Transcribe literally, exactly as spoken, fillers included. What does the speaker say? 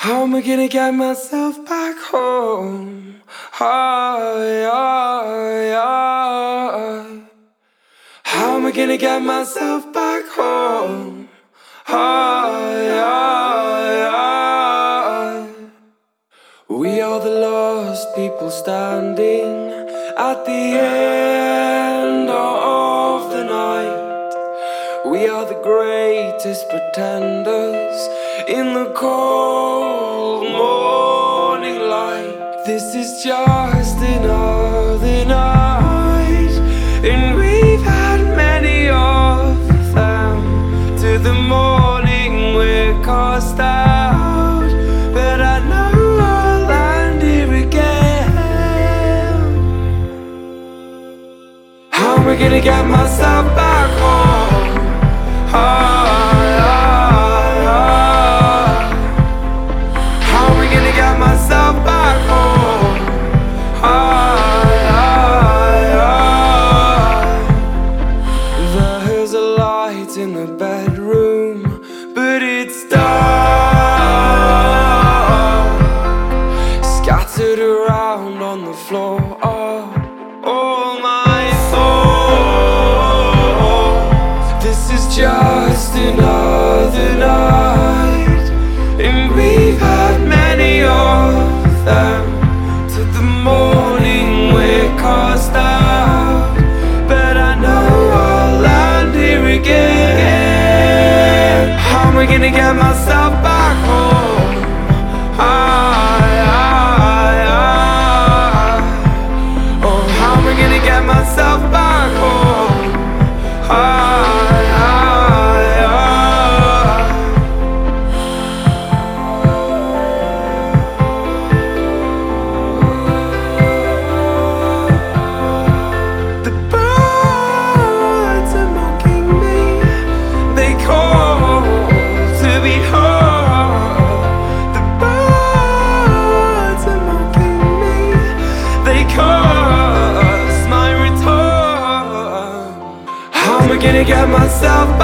How am I gonna get myself back home? Hi, hi, hi. How am I gonna get myself back home? Hi, hi, hi. We are the lost people standing at the end of the night. We are the greatest pretenders in the cold morning light. This is just another night, and we've had many of them. To the morning we're cast out, but I know I'll land here again. How am I gonna get myself back home? Hi, hi, hi. How am I gonna get myself back home? Hi, hi, hi. There's a light in the bedroom, but it's dark, scattered around on the floor are all my thoughts. This is just another night, and we've had many of them. To the morning we're cast out, but I know I'll land here again. How am I gonna get myself back home? Hi, hi, hi. Oh, how am I gonna get myself back home? Hi, hi, hi. The birds are mocking me, they call to be heard. The birds are mocking me, they curse my return. How am I gonna get myself